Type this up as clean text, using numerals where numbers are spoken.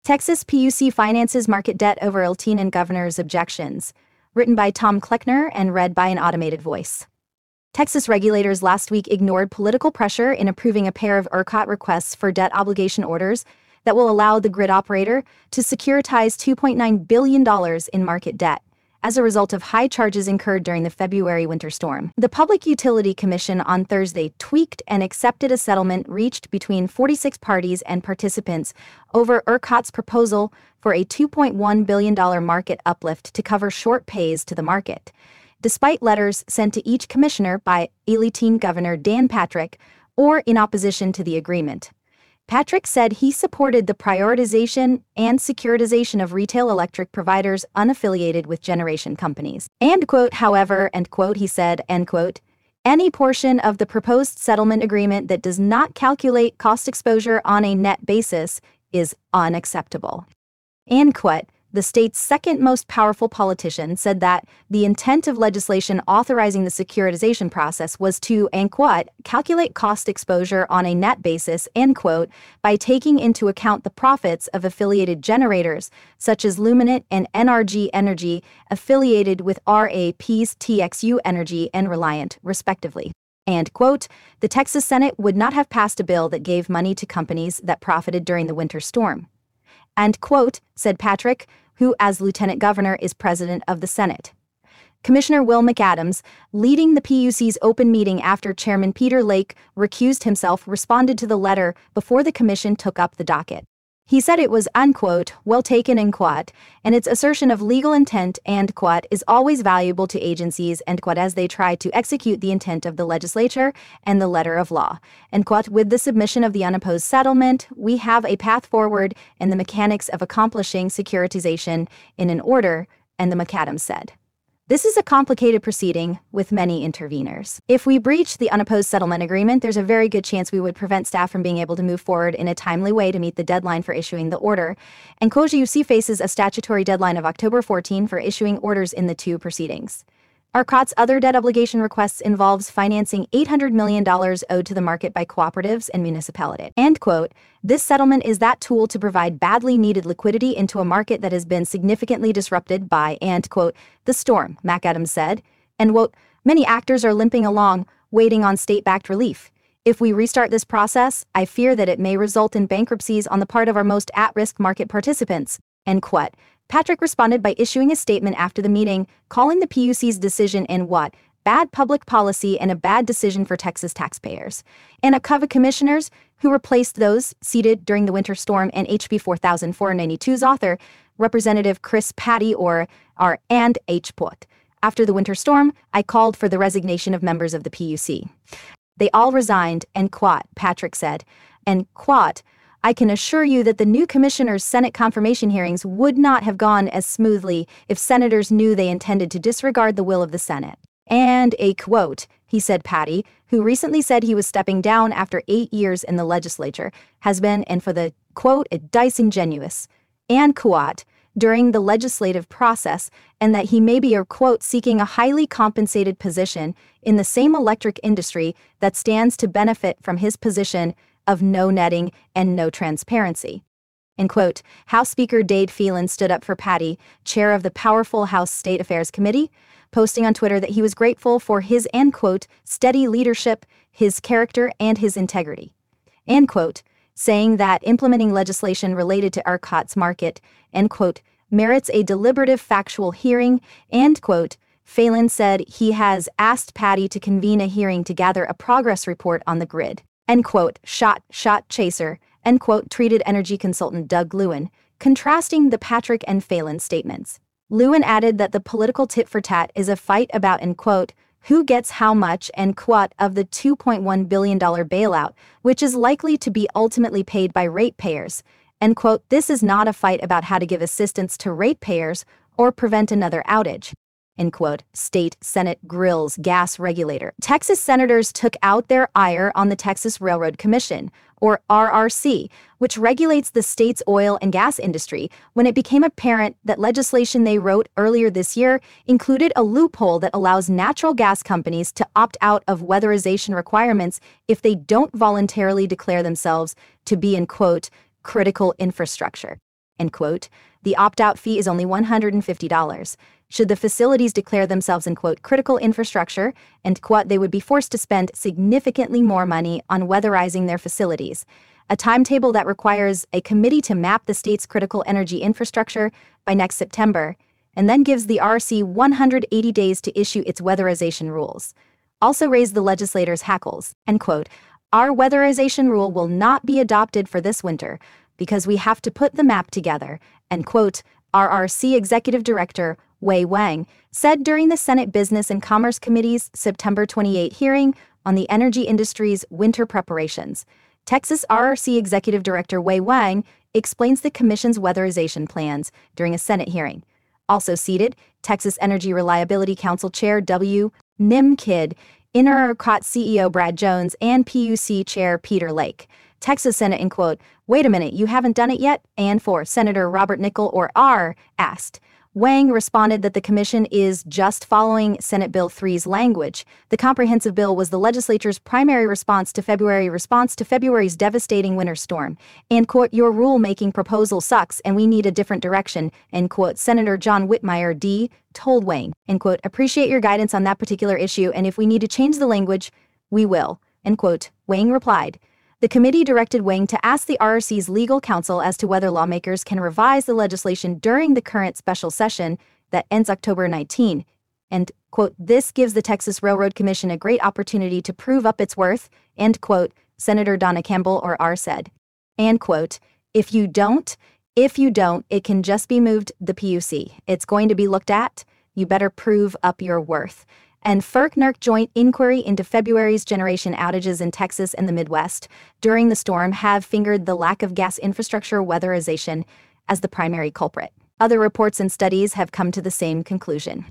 Texas PUC finances market debt over Lieutenant Governor's objections. Written by Tom Kleckner and read by an automated voice. Texas regulators last week ignored political pressure in approving a pair of ERCOT requests for debt obligation orders that will allow the grid operator to securitize $2.9 billion in market debt as a result of high charges incurred during the February winter storm. The Public Utility Commission on Thursday tweaked and accepted a settlement reached between 46 parties and participants over ERCOT's proposal for a $2.1 billion market uplift to cover short pays to the market, despite letters sent to each commissioner by Lieutenant Governor Dan Patrick or in opposition to the agreement. Patrick said he supported the prioritization and securitization of retail electric providers unaffiliated with generation companies. And quote, however, end quote, he said, end quote, any portion of the proposed settlement agreement that does not calculate cost exposure on a net basis is unacceptable. And quote, the state's second most powerful politician said that the intent of legislation authorizing the securitization process was to, and quote, calculate cost exposure on a net basis, end quote, by taking into account the profits of affiliated generators, such as Luminant and NRG Energy, affiliated with RAP's TXU Energy and Reliant, respectively. And, quote, the Texas Senate would not have passed a bill that gave money to companies that profited during the winter storm. And, quote, said Patrick, who as Lieutenant Governor is president of the Senate. Commissioner Will McAdams, leading the PUC's open meeting after Chairman Peter Lake recused himself, responded to the letter before the commission took up the docket. He said it was, unquote, well taken, end quote, and its assertion of legal intent, end quote, is always valuable to agencies, end quote, as they try to execute the intent of the legislature and the letter of law, end quote. With the submission of the unopposed settlement, we have a path forward and the mechanics of accomplishing securitization in an order, and the McAdams said. This is a complicated proceeding with many interveners. If we breach the unopposed settlement agreement, there's a very good chance we would prevent staff from being able to move forward in a timely way to meet the deadline for issuing the order. And COJUC faces a statutory deadline of October 14 for issuing orders in the two proceedings. ERCOT's other debt obligation requests involves financing $800 million owed to the market by cooperatives and municipalities. End quote. This settlement is that tool to provide badly needed liquidity into a market that has been significantly disrupted by, end quote, the storm, McAdams said. And quote, many actors are limping along, waiting on state-backed relief. If we restart this process, I fear that it may result in bankruptcies on the part of our most at-risk market participants, end quote. Patrick responded by issuing a statement after the meeting, calling the PUC's decision what? Bad public policy and a bad decision for Texas taxpayers. And a couple of commissioners who replaced those seated during the winter storm and HB 4492's author, Representative Chris Patty and H. Put. After the winter storm, I called for the resignation of members of the PUC. They all resigned, and quote, Patrick said, and quote, I can assure you that the new commissioners' Senate confirmation hearings would not have gone as smoothly if senators knew they intended to disregard the will of the Senate. And a quote, he said Patty, who recently said he was stepping down after 8 years in the legislature, has been, and for the quote, disingenuous, and quote, during the legislative process, and that he may be, quote, seeking a highly compensated position in the same electric industry that stands to benefit from his position of no netting and no transparency. End quote. House Speaker Dade Phelan stood up for Patty, chair of the powerful House State Affairs Committee, posting on Twitter that he was grateful for his, end quote, steady leadership, his character, and his integrity. End quote, saying that implementing legislation related to ERCOT's market, end quote, merits a deliberative factual hearing, end quote. Phelan said he has asked Patty to convene a hearing to gather a progress report on the grid. End quote, shot chaser, end quote, treated energy consultant Doug Lewin, contrasting the Patrick and Phelan statements. Lewin added that the political tit-for-tat is a fight about, end quote, who gets how much, end quote, of the $2.1 billion bailout, which is likely to be ultimately paid by ratepayers. End quote, this is not a fight about how to give assistance to ratepayers or prevent another outage. End quote, State Senate grills gas regulator. Texas senators took out their ire on the Texas Railroad Commission, or RRC, which regulates the state's oil and gas industry, when it became apparent that legislation they wrote earlier this year included a loophole that allows natural gas companies to opt out of weatherization requirements if they don't voluntarily declare themselves to be, end quote, critical infrastructure. end quote. The opt-out fee is only $150. Should the facilities declare themselves, end quote, critical infrastructure, end quote, they would be forced to spend significantly more money on weatherizing their facilities. A timetable that requires a committee to map the state's critical energy infrastructure by next September, and then gives the RRC 180 days to issue its weatherization rules. Also raised the legislators' hackles, end quote. Our weatherization rule will not be adopted for this winter because we have to put the map together, end quote, RRC Executive Director Wei Wang said during the Senate Business and Commerce Committee's September 28 hearing on the energy industry's winter preparations. Texas RRC Executive Director Wei Wang explains the commission's weatherization plans during a Senate hearing. Also seated, Texas Energy Reliability Council Chair W. Nim Kidd, ERCOT CEO Brad Jones, and PUC Chair Peter Lake. Texas Senate, end quote, wait a minute, you haven't done it yet? And for Senator Robert Nickel, or R, asked. Wang responded that the commission is just following Senate Bill 3's language. The comprehensive bill was the legislature's primary response to February's devastating winter storm. And quote, your rulemaking proposal sucks and we need a different direction, end quote. Senator John Whitmire, D, told Wang, end quote, appreciate your guidance on that particular issue, and if we need to change the language, we will, end quote. Wang replied. The committee directed Wang to ask the RRC's legal counsel as to whether lawmakers can revise the legislation during the current special session that ends October 19. And, quote, this gives the Texas Railroad Commission a great opportunity to prove up its worth, end quote, Senator Donna Campbell, or R, said. And, quote, if you don't, it can just be moved the PUC. It's going to be looked at. You better prove up your worth. And FERC-NERC joint inquiry into February's generation outages in Texas and the Midwest during the storm have fingered the lack of gas infrastructure weatherization as the primary culprit. Other reports and studies have come to the same conclusion.